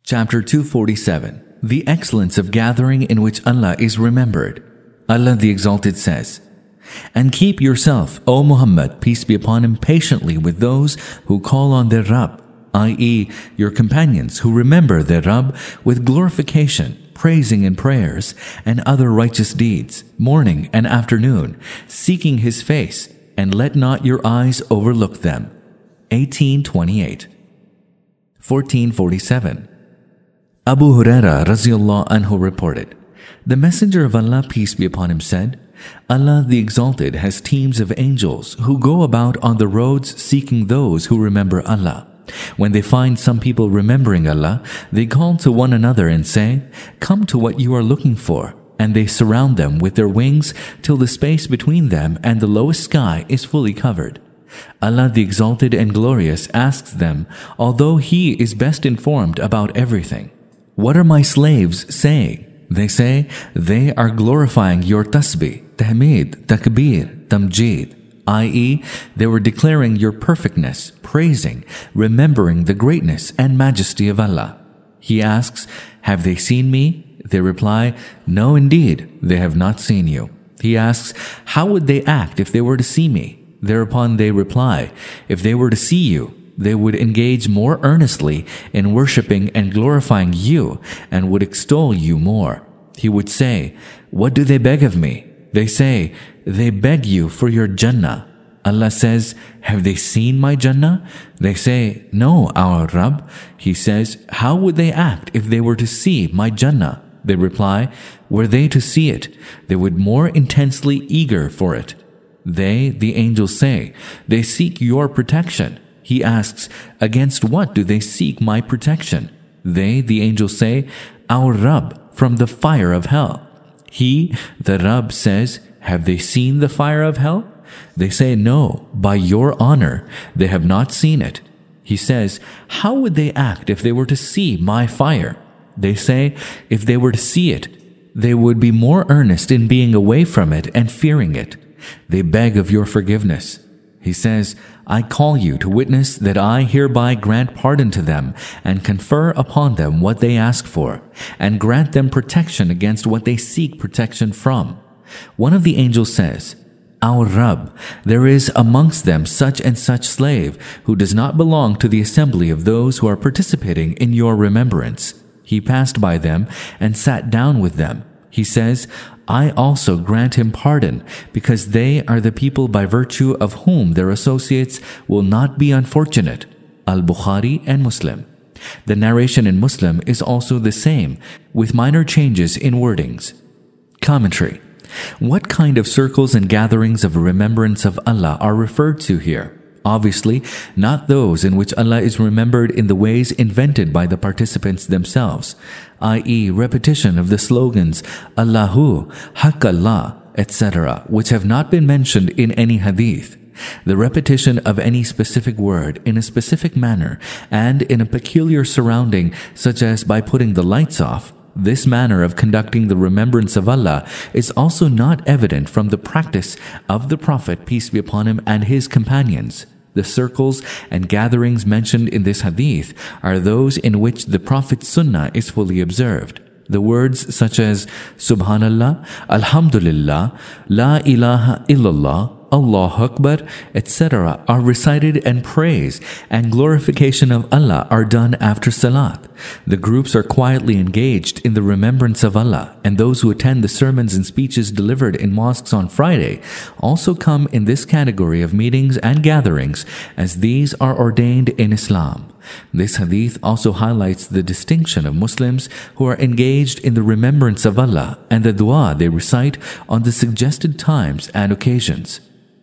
Chapter 247. The excellence of gathering in which Allah is remembered. Allah the Exalted says, "And keep yourself, O Muhammad, peace be upon him, patiently with those who call on their Rabb, i.e., your companions who remember their Rabb with glorification, praising and prayers, and other righteous deeds, morning and afternoon, seeking His face, and let not your eyes overlook them." 18:28. 1447. Abu Huraira Raziallahu Anhu reported, "The Messenger of Allah, peace be upon him, said, Allah the Exalted has teams of angels who go about on the roads seeking those who remember Allah. When they find some people remembering Allah, they call to one another and say, 'Come to what you are looking for,' and they surround them with their wings till the space between them and the lowest sky is fully covered. Allah the Exalted and Glorious asks them, although He is best informed about everything, 'What are my slaves saying?' They say, 'They are glorifying your tasbih, tahmid, takbir, tamjid,' i.e., they were declaring your perfectness, praising, remembering the greatness and majesty of Allah. He asks, 'Have they seen me?' They reply, 'No, indeed, they have not seen you.' He asks, 'How would they act if they were to see me?' Thereupon they reply, 'If they were to see you, they would engage more earnestly in worshipping and glorifying you and would extol you more.' He would say, 'What do they beg of me?' They say, 'They beg you for your Jannah.' Allah says, 'Have they seen my Jannah?' They say, 'No, our Rabb.' He says, 'How would they act if they were to see my Jannah?' They reply, 'Were they to see it, they would more intensely eager for it.' They, the angels, say, 'They seek your protection.' He asks, 'Against what do they seek my protection?' They, the angels, say, 'Our Rabb, from the fire of hell.' He, the Rabb, says, 'Have they seen the fire of hell?' They say, 'No, by your honor, they have not seen it.' He says, 'How would they act if they were to see my fire?' They say, 'If they were to see it, they would be more earnest in being away from it and fearing it. They beg of your forgiveness.' He says, 'I call you to witness that I hereby grant pardon to them and confer upon them what they ask for, and grant them protection against what they seek protection from.' One of the angels says, 'Our Rabb, there is amongst them such and such slave who does not belong to the assembly of those who are participating in your remembrance.' He passed by them and sat down with them. He says, 'I also grant him pardon, because they are the people by virtue of whom their associates will not be unfortunate.' Al-Bukhari and Muslim. The narration in Muslim is also the same, with minor changes in wordings. Commentary. What kind of circles and gatherings of remembrance of Allah are referred to here? Obviously, not those in which Allah is remembered in the ways invented by the participants themselves, i.e., repetition of the slogans Allahu, Haq Allah, etc., which have not been mentioned in any hadith. The repetition of any specific word in a specific manner and in a peculiar surrounding, such as by putting the lights off. This manner of conducting the remembrance of Allah is also not evident from the practice of the Prophet, peace be upon him, and his companions. The circles and gatherings mentioned in this hadith are those in which the Prophet's sunnah is fully observed. The words such as Subhanallah, Alhamdulillah, La ilaha illallah, Allahu Akbar, etc. are recited, and praise and glorification of Allah are done after Salat. The groups are quietly engaged in the remembrance of Allah, and those who attend the sermons and speeches delivered in mosques on Friday also come in this category of meetings and gatherings, as these are ordained in Islam. This hadith also highlights the distinction of Muslims who are engaged in the remembrance of Allah and the dua they recite on the suggested times and occasions.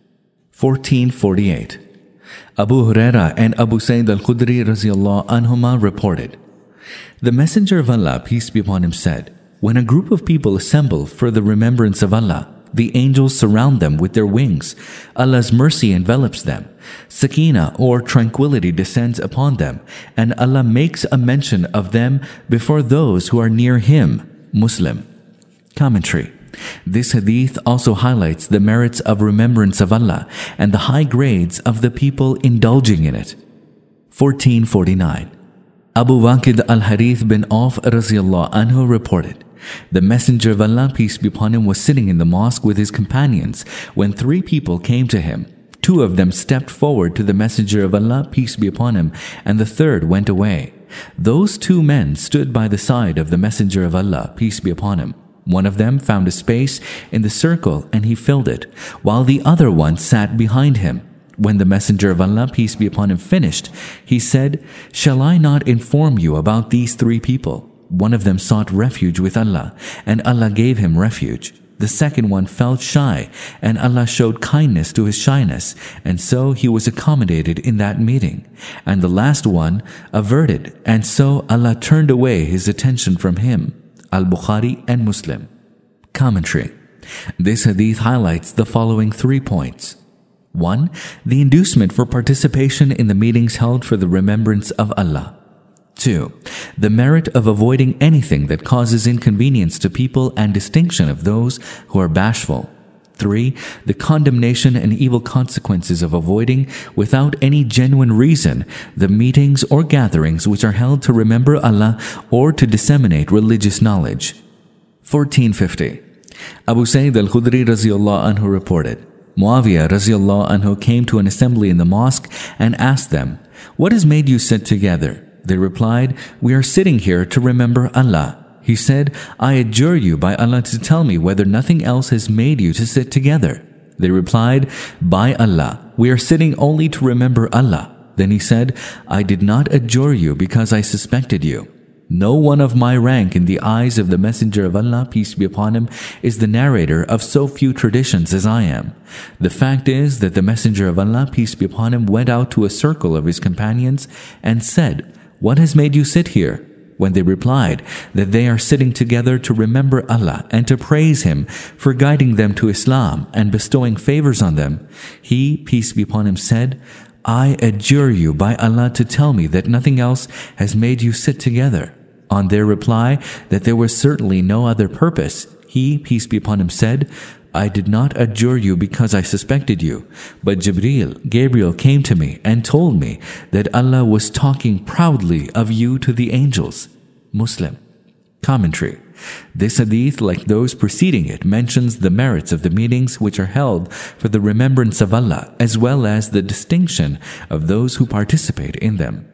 1448. Abu Huraira and Abu Sa'id al-Khudri Raziallahu Anhuma reported, "The Messenger of Allah, peace be upon him, said, 'When a group of people assemble for the remembrance of Allah, the angels surround them with their wings. Allah's mercy envelops them. Sakina, or tranquility, descends upon them, and Allah makes a mention of them before those who are near Him.' Muslim. Commentary. This hadith also highlights the merits of remembrance of Allah and the high grades of the people indulging in it. 1449. Abu Waqid al-Harith bin Auf radiallahu anhu reported, the Messenger of Allah, peace be upon him, was sitting in the mosque with his companions when 3 people came to him. 2 of them stepped forward to the Messenger of Allah, peace be upon him, and the third went away. Those 2 men stood by the side of the Messenger of Allah, peace be upon him. One of them found a space in the circle and he filled it, while the other one sat behind him. When the Messenger of Allah, peace be upon him, finished, he said, "Shall I not inform you about these 3 people? One of them sought refuge with Allah, and Allah gave him refuge. The second one felt shy, and Allah showed kindness to his shyness, and so he was accommodated in that meeting. And the last one averted, and so Allah turned away his attention from him." Al-Bukhari and Muslim. Commentary. This hadith highlights the following 3 points. 1. The inducement for participation in the meetings held for the remembrance of Allah. 2. The merit of avoiding anything that causes inconvenience to people and distinction of those who are bashful. 3. The condemnation and evil consequences of avoiding, without any genuine reason, the meetings or gatherings which are held to remember Allah or to disseminate religious knowledge. 1450. Abu Sa'id al-Khudri radiallahu anhu reported, Muawiyah radiallahu anhu came to an assembly in the mosque and asked them, "What has made you sit together?" They replied, "We are sitting here to remember Allah." He said, "I adjure you by Allah to tell me whether nothing else has made you to sit together." They replied, "By Allah, we are sitting only to remember Allah." Then he said, "I did not adjure you because I suspected you. No one of my rank in the eyes of the Messenger of Allah, peace be upon him, is the narrator of so few traditions as I am. The fact is that the Messenger of Allah, peace be upon him, went out to a circle of his companions and said, 'What has made you sit here?' When they replied that they are sitting together to remember Allah and to praise Him for guiding them to Islam and bestowing favors on them, he, peace be upon him, said, 'I adjure you by Allah to tell me that nothing else has made you sit together.' On their reply that there was certainly no other purpose, he, peace be upon him, said, 'I did not adjure you because I suspected you, but Gabriel came to me and told me that Allah was talking proudly of you to the angels.' Muslim. Commentary. This hadith, like those preceding it, mentions the merits of the meetings which are held for the remembrance of Allah, as well as the distinction of those who participate in them.